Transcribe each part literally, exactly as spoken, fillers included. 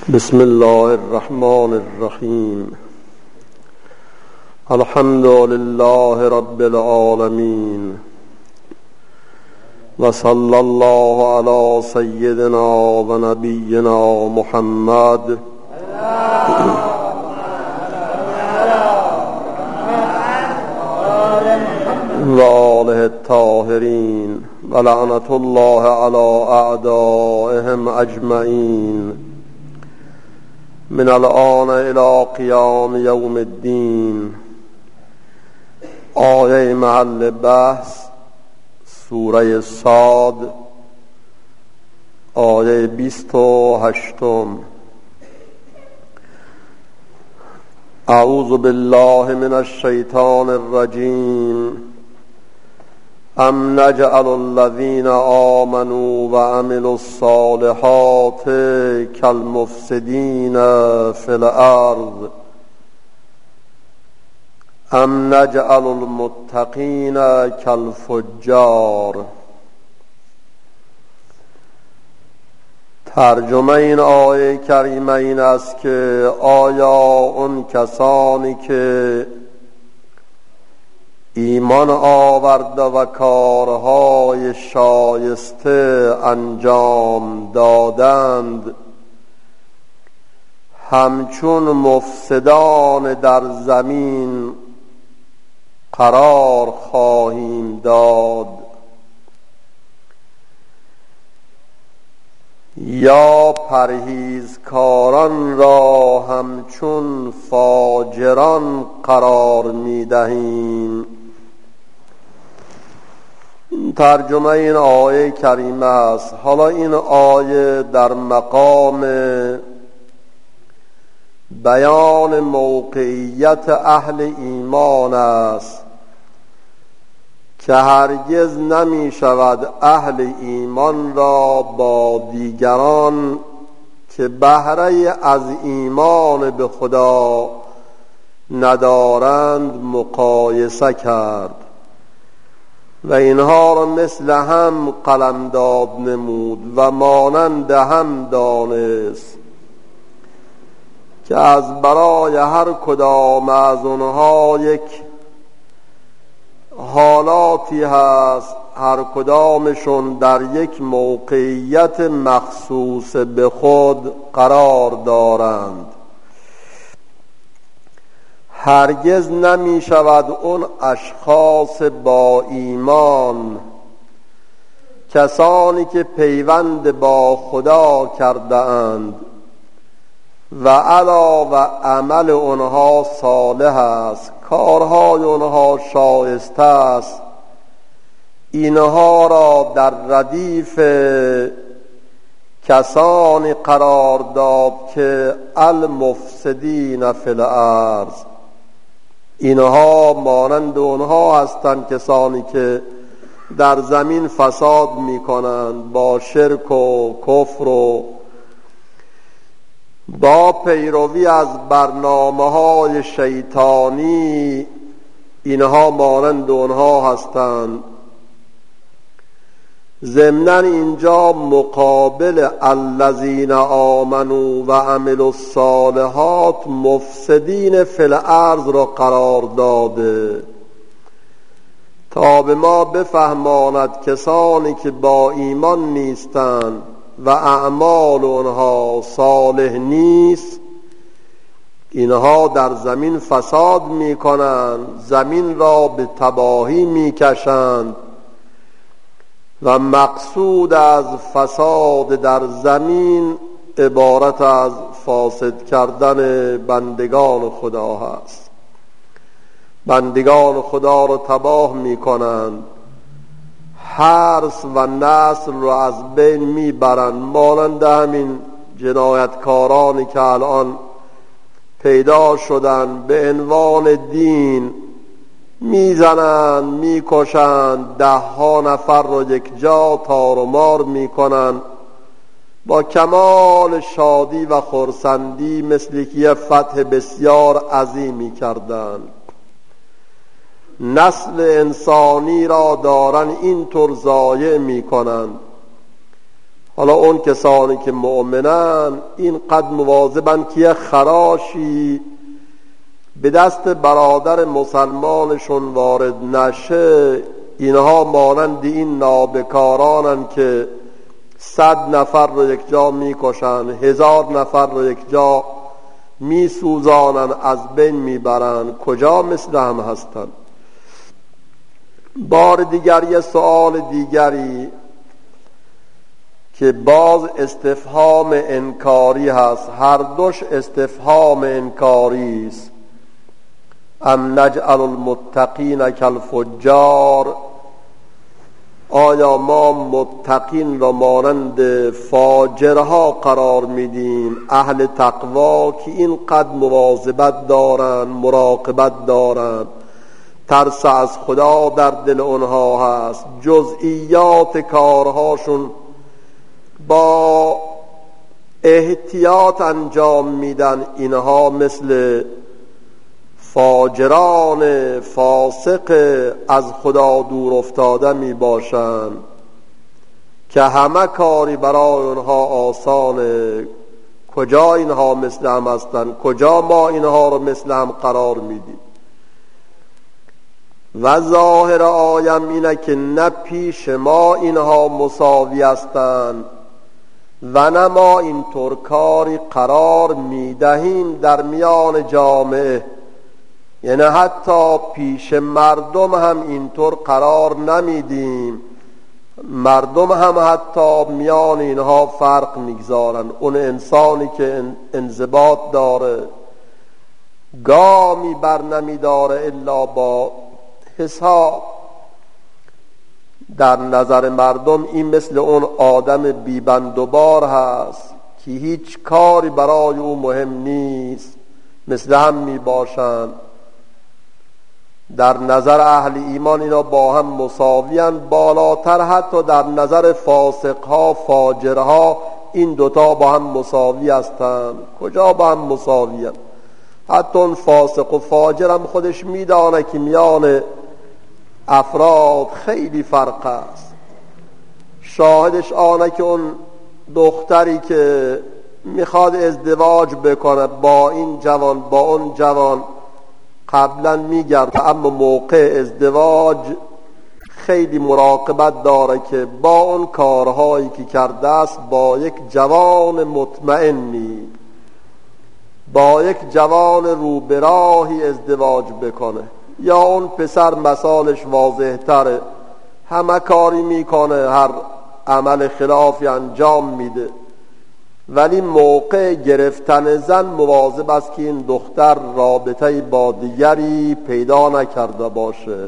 بسم الله الرحمن الرحیم. الحمد لله رب العالمین و صلی الله علی سیدنا و نبینا محمد و آله الطاهرین و لعنت الله علی اعدائهم اجمعین من الآن الى قیام یوم الدین. آیه محل بحث سوره صاد، آیه بیست و هشتم. اعوذ بالله من الشیطان الرجیم. ام نجعل الذین آمنوا و عملوا الصالحات کالمفسدین فی الارض ام نجعل المتقین کالفجار. ترجمه این آیه کریمه این است که آیا اون کسانی که ایمان آورده و کارهای شایسته انجام دادند همچون مفسدان در زمین قرار خواهیم داد، یا پرهیزکاران را همچون فاجران قرار می‌دهیم؟ ترجمه این آیه کریمه است. حالا این آیه در مقام بیان موقعیت اهل ایمان است که هرگز نمی شود اهل ایمان را با دیگران که بهره از ایمان به خدا ندارند مقایسه کرد و اینها را مثل هم قلمداد نمود و مانند هم دانست که از برای هر کدام از اونها یک حالاتی هست، هر کدامشون در یک موقعیت مخصوص به خود قرار دارند. هرگز نمی شود اون اشخاص با ایمان، کسانی که پیوند با خدا کرده اند و علاوه عمل اونها صالح است، کارهای اونها شایسته است، اینها را در ردیف کسانی قرار داد که المفسدین فی الارض. اینها مانند اونها هستند کسانی که در زمین فساد میکنند با شرک و کفر و با پیروی از برنامه‌های شیطانی. اینها مانند اونها هستند. ضمناً اینجا مقابل الذین آمنوا و عملوا الصالحات مفسدین فی الارض را قرار داده تا به ما بفهماند کسانی که با ایمان نیستند و اعمال اونها صالح نیست، اینها در زمین فساد میکنند، زمین را به تباهی میکشند و مقصود از فساد در زمین عبارت از فاسد کردن بندگان خدا هست. بندگان خدا را تباه میکنند، حرث و نسل را از بین میبرند، مانند همین جنایتکارانی که الان پیدا شدن به عنوان دین میزنند، میکشند، ده ها نفر را یک جا تار و مار میکنند با کمال شادی و خرسندی، مثل که یه فتح بسیار عظیمی کردند. نسل انسانی را دارن اینطور ضایع میکنند. حالا اون کسانی که مؤمنن اینقدر مواظبن که یه خراشی به دست برادر مسلمانشون وارد نشه. اینها مانند این نابکارانن که صد نفر رو یک جا میکشن، هزار نفر رو یک جا میسوزانن، از بین میبرن. کجا مثل هم هستن؟ بار دیگر یه سؤال دیگری که باز استفهام انکاری هست، هر دوش استفهام انکاری است. ام نجعل المتقین کالفجار، آیا ما متقین را مانند فاجرها قرار میدیم؟ اهل تقوا که اینقدر مواظبت دارن، مراقبت دارن، ترس از خدا در دل اونها هست، جزئیات کارهاشون با احتیاط انجام میدن، اینها مثل فاجران فاسق از خدا دور افتاده می باشند که همه کاری برای اونها آسانه. کجا اینها مثل هم هستند؟ کجا ما اینها رو مثل هم قرار میدیم؟ و ظاهر آیم اینه که نه پیش ما اینها مساوی هستند و نه ما اینطور کاری قرار میدهیم در میان جامعه. یعنی حتی پیش مردم هم اینطور قرار نمیدیم. مردم هم حتی میان اینها فرق میگذارن. اون انسانی که انضباط داره گامی بر نمیداره الا با حساب. در نظر مردم این مثل اون آدم بیبندوبار هست که هیچ کاری برای او مهم نیست، مثل هم می باشند. در نظر اهل ایمان اینا با هم مساویان، بالاتر حتی در نظر فاسقها فاجرها این دوتا با هم مساوی هستند. کجا با هم مساویان؟ حتی اون فاسق و فاجر هم خودش میدانه که میان افراد خیلی فرق است. شاهدش آنه که اون دختری که میخواد ازدواج بکنه با این جوان با اون جوان قبلا میگرد، اما موقع ازدواج خیلی مراقبت داره که با اون کارهایی که کرده است با یک جوان مطمئنی، با یک جوان رو به راهی ازدواج بکنه. یا اون پسر مثالش واضح تره، همه کاری میکنه، هر عمل خلافی انجام میده، ولی موقع گرفتن زن مواظب است که این دختر رابطه با دیگری پیدا نکرده باشه،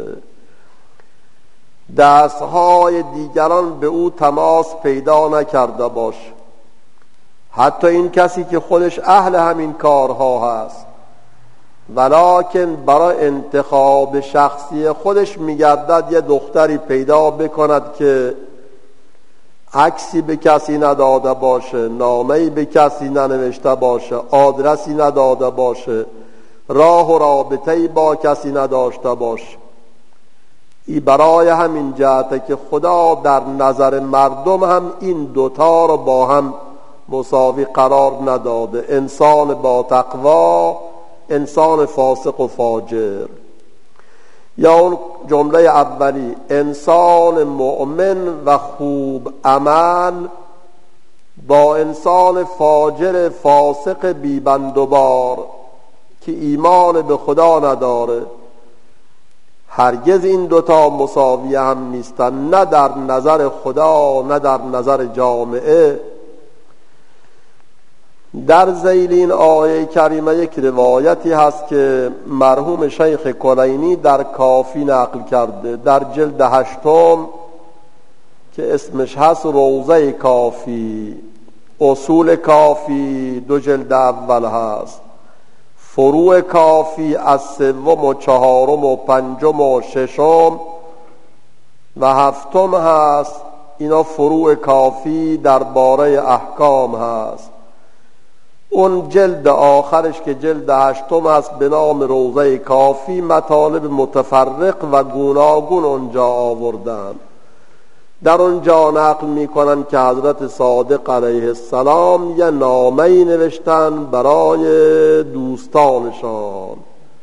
دستهای دیگران به او تماس پیدا نکرده باشه. حتی این کسی که خودش اهل همین کارها هست ولکن برای انتخاب شخصی خودش میگردد یه دختری پیدا بکند که عکسی به کسی نداده باشه، نامه‌ای به کسی ننوشته باشه، آدرسی نداده باشه، راه و رابطه‌ای با کسی نداشته باشه. این برای همین جهته که خدا در نظر مردم هم این دوتا رو با هم مساوی قرار نداده، انسان با تقوا، انسان فاسق و فاجر. یا اون جمله اولی، انسان مؤمن و خوب عمل با انسان فاجر فاسق بیبندوبار که ایمان به خدا نداره، هرگز این دوتا مساوی هم نیستن، نه در نظر خدا نه در نظر جامعه. در ذیل این آیه کریمه یک روایتی هست که مرحوم شیخ کلینی در کافی نقل کرده، در جلد هشتم که اسمش هست روضه کافی. اصول کافی دو جلد اول هست، فروع کافی از سوم و چهارم و پنجم و ششم و هفتم هست. اینا فروع کافی درباره احکام هست. اون جلد آخرش که جلد هشتم است به نام روضه کافی، مطالب متفرق و گوناگون اونجا آوردن. در اونجا نقل میکنن که حضرت صادق علیه السلام یه نامه‌ای نوشتن برای دوستانشان.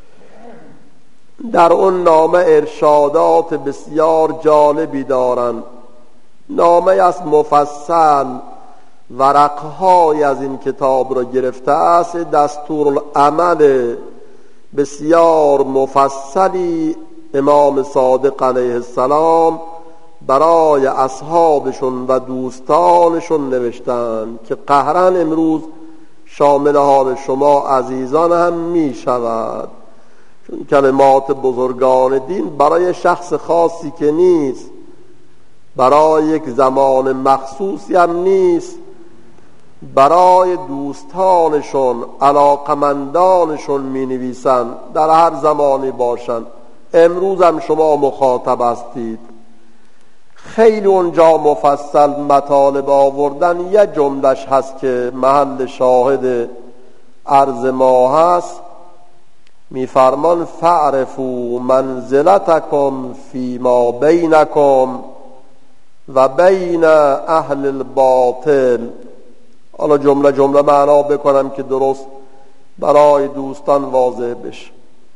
در اون نامه ارشادات بسیار جالبی دارن. نامه از مفصل ورقهای از این کتاب را گرفته است. دستورالعمل بسیار مفصلی امام صادق علیه السلام برای اصحابشون و دوستانشون نوشتن که قهراً امروز شامل حال شما عزیزان هم می شود، چون کلمات بزرگان دین برای شخص خاصی که نیست، برای یک زمان مخصوصی هم نیست، برای دوستانشون علاقمندانشون می نویسن، در هر زمانی باشن. امروز هم شما مخاطب هستید. خیلی اونجا مفصل مطالب آوردن. یه جملش هست که محل شاهد عرض ما هست. میفرمان فعرفوا منزلتکم فی ما بینکم و بین اهل الباطل. حالا جمله جمله معنا بکنم که درست برای دوستان واضح بشه.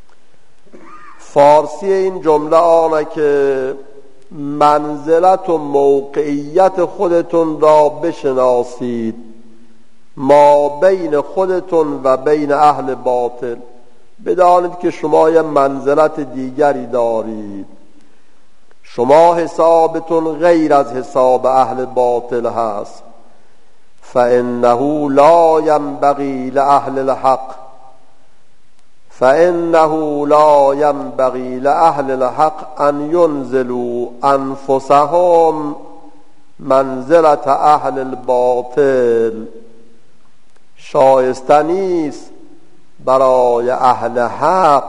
فارسی این جمله آنه که منزلت و موقعیت خودتون را بشناسید ما بین خودتون و بین اهل باطل. بدانید که شما یه منزلت دیگری دارید. شما حسابتون غیر از حساب اهل باطل هست. فإنه لا ينبغي لأهل الحق فإنه لا ينبغي لأهل الحق أن ينزلوا أنفسهم منزلة أهل الباطل. شایسته نیست برای اهل حق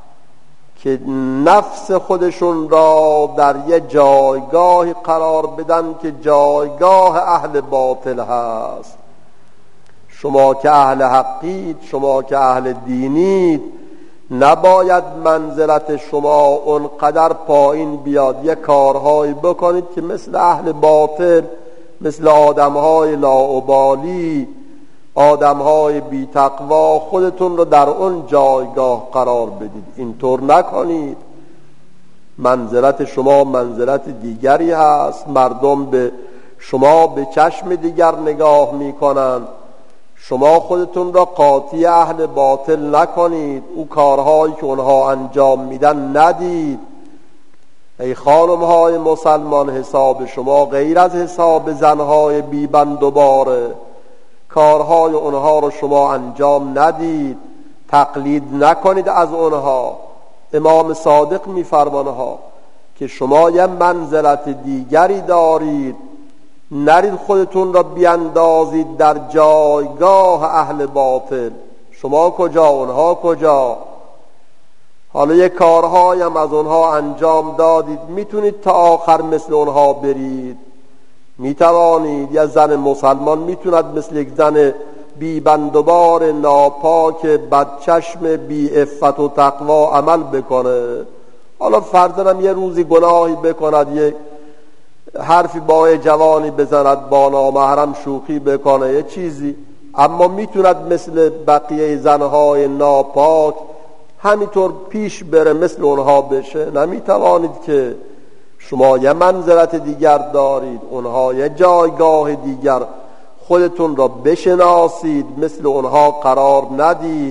که نفس خودشون را در یه جایگاهی قرار بدن که جایگاه اهل باطل هست. شما که اهل حقید، شما که اهل دینید، نباید منزلت شما اونقدر پایین بیاد یه کارهایی بکنید که مثل اهل باطل، مثل آدمهای لاابالی، آدمهای بی تقوا خودتون رو در اون جایگاه قرار بدید. اینطور نکنید. منزلت شما منزلت دیگری هست. مردم به شما به چشم دیگر نگاه میکنن. شما خودتون را قاطی اهل باطل نکنید. او کارهایی که اونها انجام میدن ندید. ای خانمهای مسلمان، حساب شما غیر از حساب زنهای بیبند و باره. کارهای اونها رو شما انجام ندید، تقلید نکنید از اونها. امام صادق میفرمانها که شما یه منزلت دیگری دارید. نرید خودتون را بیاندازید در جایگاه اهل باطل. شما کجا، اونها کجا؟ حالا یه کارهایی هم از اونها انجام دادید، میتونید تا آخر مثل اونها برید. میتوانید. یه زن مسلمان میتوند مثل یک زن بی بندوبار ناپاک بدچشم بی عفت و تقوا عمل بکنه. حالا فرضاً یه روزی گناهی بکند، یک حرفی با جوانی بزند، با نامحرم شوخی بکنه، یه چیزی، اما میتوند مثل بقیه زنهای ناپاک همینطور پیش بره، مثل اونها بشه. نمیتوانید که. شما یه منزلت دیگر دارید، اونها یه جایگاه دیگر. خودتون را بشناسید، مثل اونها قرار ندید.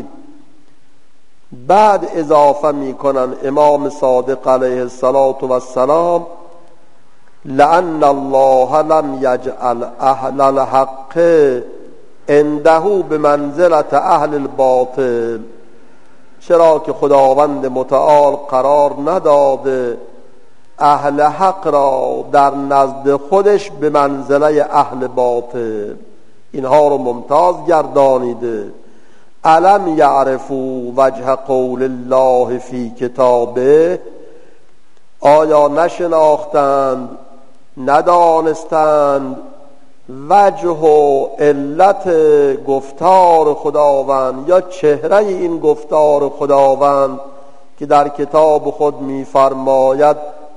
بعد اضافه میکنن امام صادق علیه السلام لأن الله لم یجعل اهل الحق عنده بمنزلت اهل الباطل. چرا که خداوند متعال قرار نداده اهل حق را در نزد خودش به منزله اهل باطل. اینها رو ممتاز گردانیده. الم یعرفوا وجه قول الله فی کتابه. آیا نشناختند، ندانستند وجه و علت گفتار خداوند یا چهره این گفتار خداوند که در کتاب خود می‌فرماید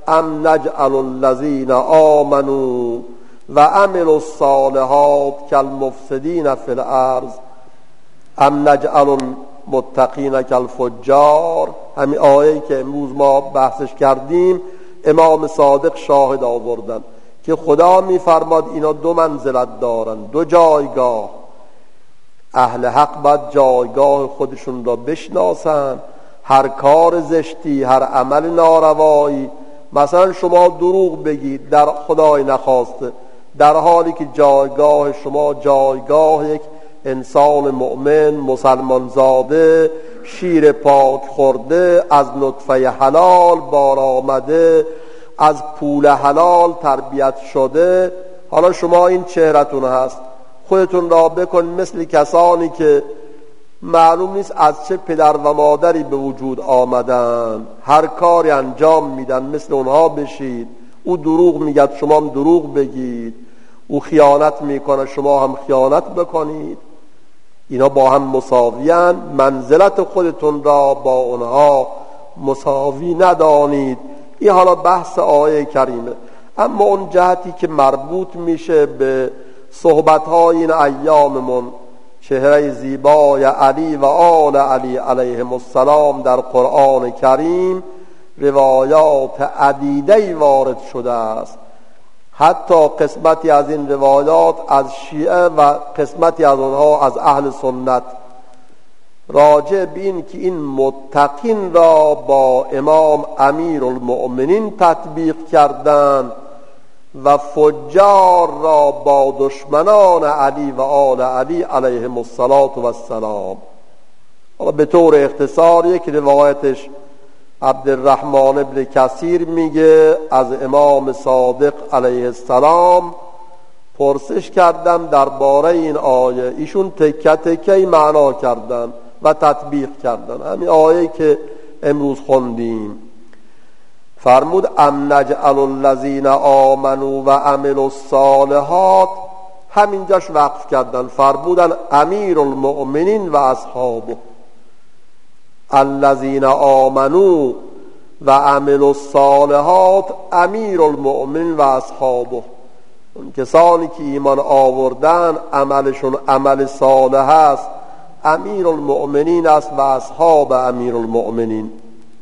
ام نجعل الذین آمنوا و عملوا الصالحات کالمفسدین فی الارض ام نجعل المتقین کالفجار. همین آیه‌ای که امروز ما بحثش کردیم امام صادق شاهد آوردن که خدا میفرماد اینا دو منزلت دارن، دو جایگاه. اهل حق باید جایگاه خودشون را بشناسن. هر کار زشتی، هر عمل ناروایی، مثلا شما دروغ بگید در خدای نخواسته، در حالی که جایگاه شما جایگاه یک انسان مؤمن مسلمان زاده، شیر پاک خورده، از نطفه حلال بار آمده، از پول حلال تربیت شده، حالا شما این چهرتون هست. خودتون را بکن مثل کسانی که معلوم نیست از چه پدر و مادری به وجود آمدن، هر کاری انجام میدن مثل اونها بشید. او دروغ میگه شما هم دروغ بگید، او خیانت میکنه شما هم خیانت بکنید. اینا با هم مساویان، منزلت خودتون را با اونها مساوی ندانید. این حالا بحث آیه کریمه. اما اون جهتی که مربوط میشه به صحبت‌های این ایاممون، چهره زیبای علی و آل علی علیهم السلام در قرآن کریم روایات عدیده‌ای وارد شده است. حتی قسمتی از این روایات از شیعه و قسمتی از آنها از اهل سنت راجع به این که این متقین را با امام امیر المؤمنین تطبیق کردند و فجار را با دشمنان علی و آل علی علیهم السلام. حالا به طور اختصار یک روایتش عبدالرحمن ابن کثیر میگه از امام صادق علیه السلام پرسش کردم درباره این آیه، ایشون تکه تکه معنا کردن و تطبیق کردن. همین آیه که امروز خوندیم فرمود ام نجعل الذین آمنوا و عملوا الصالحات، همینجاش وقف کردن، فرمودن امیر المؤمنین و اصحابه. الذین آمنوا و عملوا الصالحات امیر المؤمنین و اصحابه، اون کسانی که ایمان آوردن عملشون عمل صالح است امیر المؤمنین است و اصحاب امیر المؤمنین.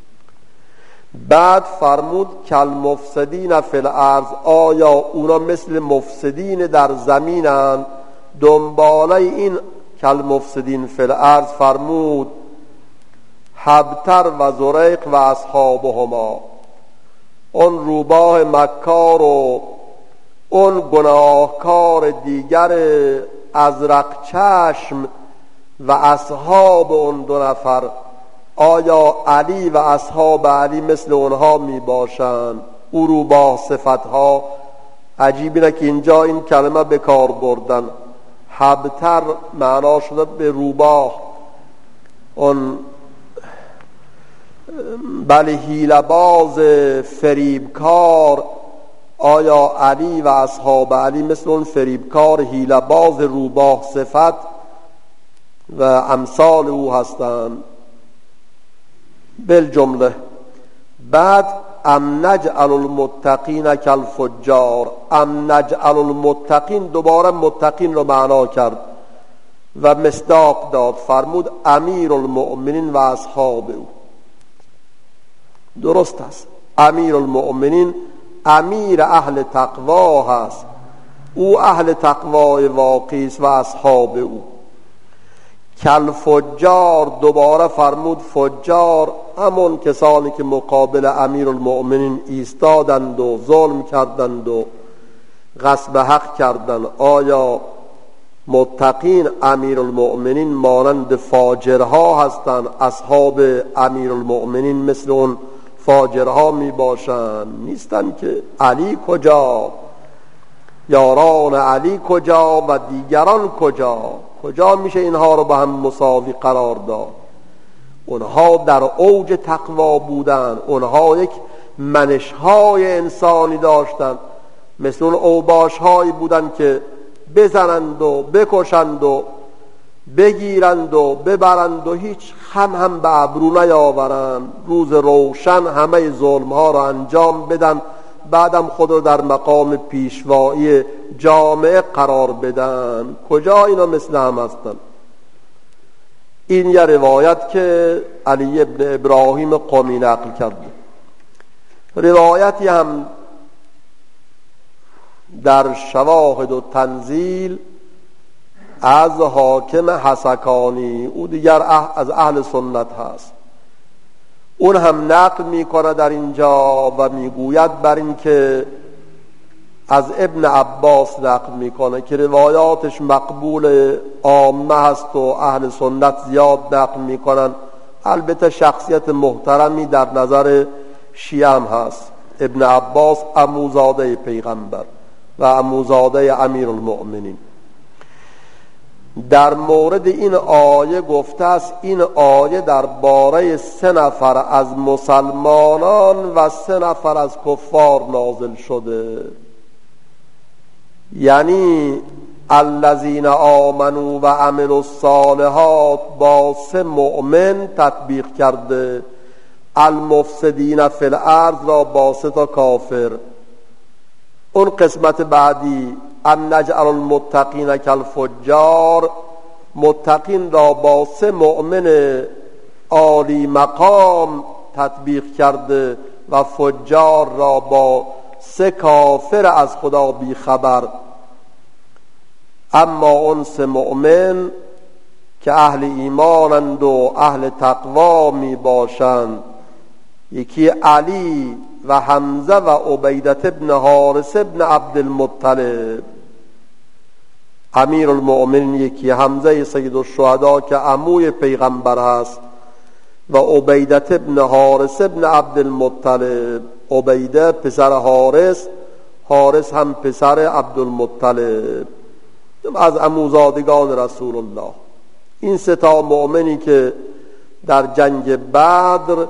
بعد فرمود کالمفسدین فی الارض، آیا اونا مثل مفسدین در زمینند؟ دنباله این کالمفسدین فی الارض فرمود حبتر و زریق و اصحابهما، اون روباه مکار و اون گناهکار دیگر ازرق چشم و اصحاب اون دو نفر، آیا علی و اصحاب علی مثل اونها می باشند؟ او روباه صفتها عجیب اینه که اینجا این کلمه به کار بردن. حبتر معنا شده به روباه، اون بله حیله‌باز فریبکار. آیا علی و اصحاب علی مثل اون فریبکار حیله‌باز روباه صفت و امثال او هستند؟ بالجمله. بعد ام نجعل المتقین کالفجار، ام نجعل المتقین دوباره متقین رو معنا کرد و مصداق داد، فرمود امیر المؤمنین و اصحاب او. درست است، امیر المؤمنین امیر اهل تقوا هست، او اهل تقوای واقعی است و اصحاب او. کالفجار دوباره فرمود فجار همون کسانی که مقابل امیر المؤمنین ایستادند و ظلم کردند و غصب حق کردند. آیا متقین امیر المؤمنین مانند فاجرها هستند؟ اصحاب امیر المؤمنین مثل اون فاجرها می باشند؟ نیستن که. علی کجا؟ یاران علی کجا و دیگران کجا؟ کجا میشه اینها رو با هم مساوی قرار داد؟ اونها در اوج تقوا بودن، اونها یک منشهای انسانی داشتن، مثل اون اوباشهایی بودن که بزنند و بکشند و بگیرند و ببرند و هیچ خم هم به ابرو نیاورند، روز روشن همه ظلم ها را انجام بدن، بعدم خود رو در مقام پیشوایی جامعه قرار بدن. کجا اینا مثل هم هستن؟ این یه روایت که علی ابن ابراهیم قمی نقل کرده. روایتی هم در شواهد و تنزیل از حاکم حسکانی، او دیگر از اهل سنت هست، اون هم نقل میکنه در اینجا و میگوید بر این که از ابن عباس نقل میکنه که روایاتش مقبول عامه هست و اهل سنت زیاد نقل میکنن. البته شخصیت محترمی در نظر شیعه هم هست. ابن عباس عموزاده پیغمبر و عموزاده امیر المؤمنین. در مورد این آیه گفته است این آیه درباره سه نفر از مسلمانان و سه نفر از کفار نازل شده، یعنی الذین آمنوا و عملوا الصالحات با سه مؤمن تطبیق کرده، المفسدین فی الارض را با سه تا کافر. اون قسمت بعدی ان نجعل المتقین کالفجار، متقین را با سه مؤمن عالی مقام تطبیق کرده و فجار را با سه کافر از خدا بی خبر. اما اون سه مؤمن که اهل ایمانند و اهل تقوا می باشند، یکی علی و حمزه و عبیدت ابن حارث ابن عبدالمطلب. امیر المؤمنین یکی حمزه سید الشهدا که عموی پیغمبر هست و عبیدت ابن حارث ابن عبدالمطلب. عبیده پسر حارث، حارث هم پسر عبدالمطلب، از عموزادگان رسول الله. این سه تا مؤمنی که در جنگ بدر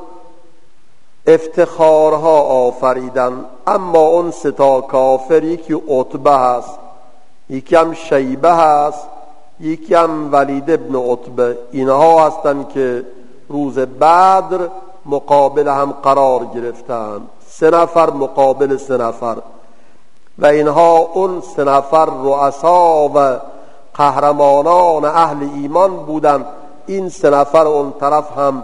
افتخارها آفریدن. اما اون سه تا کافر، یکی عتبه هست، یکی هم شیبه هست، یکی هم ولید ابن عتبه. اینها هستند که روز بدر مقابل هم قرار گرفتند، سه نفر مقابل سه نفر، و اینها اون سه نفر رؤسا و قهرمانان اهل ایمان بودند. این سه نفر اون طرف هم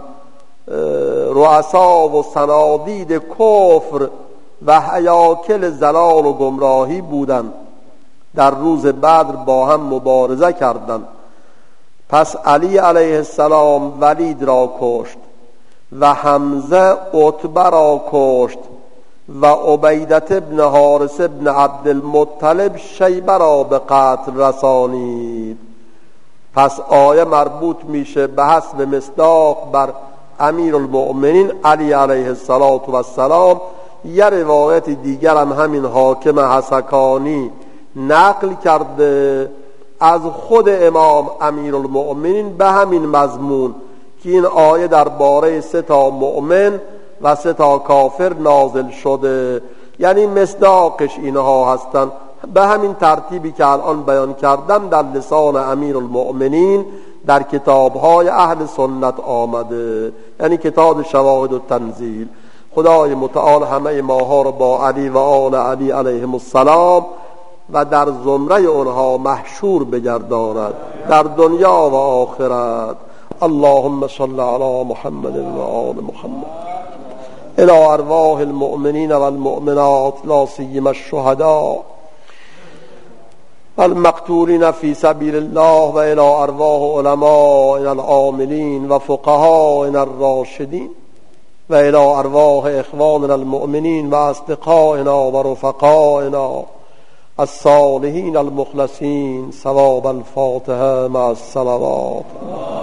رؤسا و صنادید کفر و هیاکل زلال و گمراهی بودند. در روز بدر با هم مبارزه کردند. پس علی علیه السلام ولید را کشت و حمزه عتبه را کشت و عبیدت ابن حارث ابن عبدالمطلب شیبه را به قتل رسانید. پس آیه مربوط میشه به حسب مصداق بر امیر المؤمنین علی علیه السلام. یه روایت دیگر هم همین حاکم حسکانی نقل کرده از خود امام امیر المؤمنین به همین مضمون که این آیه درباره سه تا مؤمن و سه تا کافر نازل شده، یعنی مصداقش اینها هستند. به همین ترتیبی که الان بیان کردم در لسان امیر المؤمنین در کتابهای اهل سنت آمده، یعنی کتاب شواهد و تنزیل. خدای متعال همه ماها رو با علی و آل علی علیهم السلام و در زمره اونها محشور بگرداند در دنیا و آخرت. اللهم صل علی محمد و آل محمد. الى ارواح المؤمنین و المؤمنات لا سیما الشهداء المقتولین فی سبیل الله و الى ارواح علمائنا العاملین و فقهائنا الراشدین و الى ارواح اخواننا المؤمنین و اصدقائنا و رفقائنا الصالحین المخلصین. ثواب الفاتحه مع الصلوات.